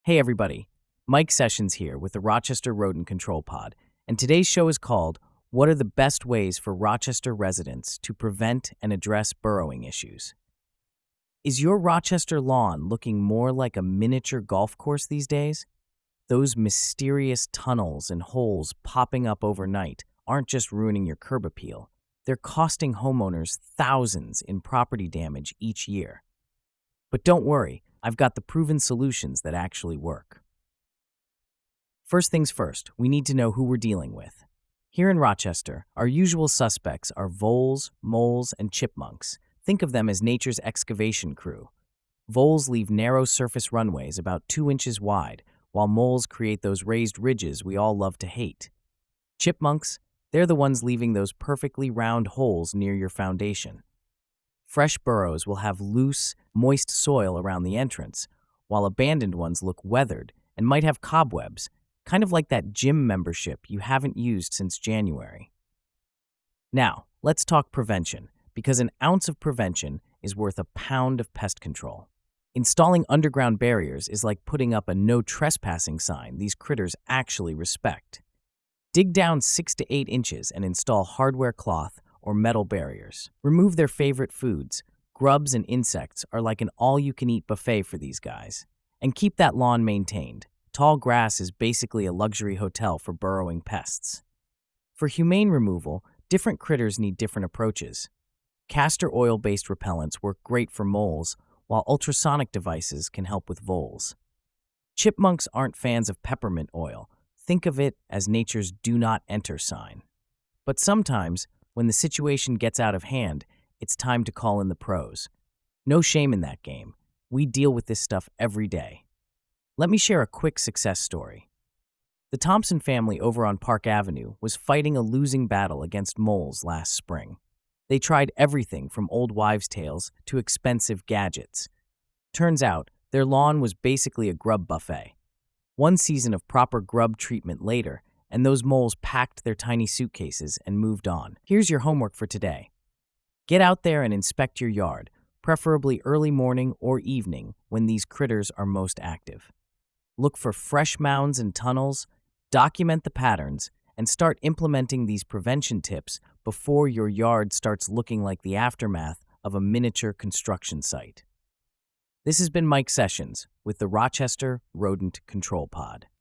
Hey everybody, Mike Sessions here with the Rochester Rodent Control Pod, and today's show is called What are the Best Ways for Rochester Residents to Prevent and Address Burrowing Issues? Is your Rochester lawn looking more like a miniature golf course these days? Those mysterious tunnels and holes popping up overnight aren't just ruining your curb appeal, they're costing homeowners thousands in property damage each year. But don't worry, I've got the proven solutions that actually work. First things first, we need to know who we're dealing with. Here in Rochester, our usual suspects are voles, moles, and chipmunks. Think of them as nature's excavation crew. Voles leave narrow surface runways about 2 inches wide, while moles create those raised ridges we all love to hate. Chipmunks, they're the ones leaving those perfectly round holes near your foundation. Fresh burrows will have loose, moist soil around the entrance, while abandoned ones look weathered and might have cobwebs, kind of like that gym membership you haven't used since January. Now, let's talk prevention, because an ounce of prevention is worth a pound of pest control. Installing underground barriers is like putting up a no trespassing sign these critters actually respect. Dig down 6 to 8 inches and install hardware cloth or metal barriers. Remove their favorite foods. Grubs and insects are like an all-you-can-eat buffet for these guys. And keep that lawn maintained. Tall grass is basically a luxury hotel for burrowing pests. For humane removal, different critters need different approaches. Castor oil-based repellents work great for moles, while ultrasonic devices can help with voles. Chipmunks aren't fans of peppermint oil. Think of it as nature's do not enter sign. But sometimes, when the situation gets out of hand, it's time to call in the pros. No shame in that game. We deal with this stuff every day. Let me share a quick success story. The Thompson family over on Park Avenue was fighting a losing battle against moles last spring. They tried everything from old wives' tales to expensive gadgets. Turns out, their lawn was basically a grub buffet. One season of proper grub treatment later, and those moles packed their tiny suitcases and moved on. Here's your homework for today. Get out there and inspect your yard, preferably early morning or evening when these critters are most active. Look for fresh mounds and tunnels, document the patterns, and start implementing these prevention tips before your yard starts looking like the aftermath of a miniature construction site. This has been Mike Sessions with the Rochester Rodent Control Pod.